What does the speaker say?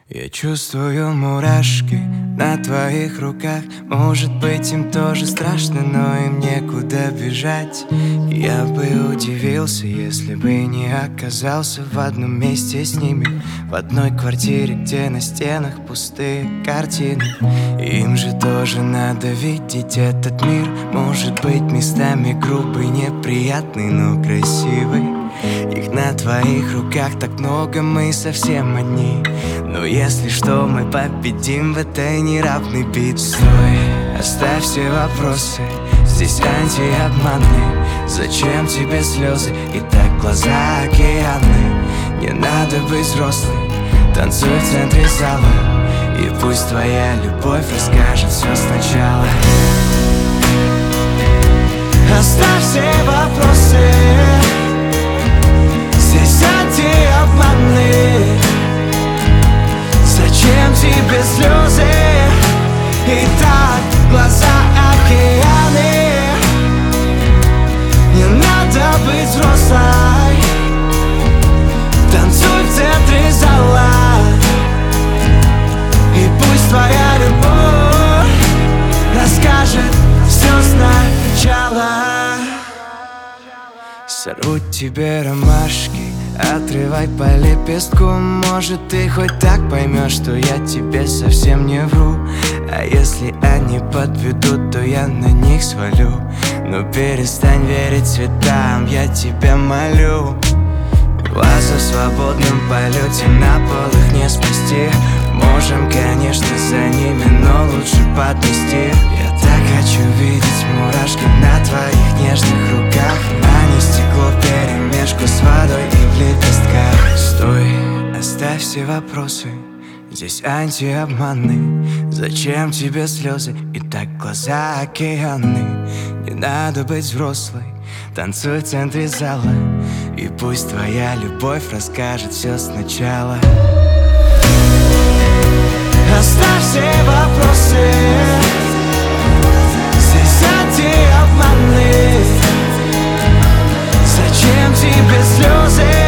Я чувствую мурашки на твоих руках. Может быть, им тоже страшно, но им некуда бежать. Я бы удивился, если бы не оказался в одном месте с ними, в одной квартире, где на стенах пустые картины. Им же тоже надо видеть этот мир. Может быть, местами грубый, неприятный, но красивый. Их на твоих руках так много, мы совсем одни. Но если что, мы победим в этой неравной битве. Стой, оставь все вопросы, здесь антиобманы. Зачем тебе слезы и так глаза океаны? Не надо быть взрослым, танцуй в центре зала, и пусть твоя любовь расскажет все сначала. Оставь все вопросы, здесь антиобманы. Зачем тебе слезы и так глаза океаны? Не надо быть взрослой, танцуй в центре зала, и пусть твоя любовь расскажет все сначала. Сорву тебе ромашки, отрывай по лепестку. Может, ты хоть так поймешь, что я тебе совсем не вру. А если они подведут, то я на них свалю. Но перестань верить цветам, я тебя молю. Вас в свободном полете, на пол их не спасти. Можем, конечно, за ними, но лучше подмести. Я так хочу видеть мурашки на твоих нежных руках, а не стекло вперемешку с водой и в лепестках. Стой, оставь все вопросы, здесь антиобманы. Зачем тебе слезы и так глаза океаны? Не надо быть взрослой, танцуй в центре зала, и пусть твоя любовь расскажет все сначала. Оставь все вопросы, здесь антиобманы. Зачем тебе слезы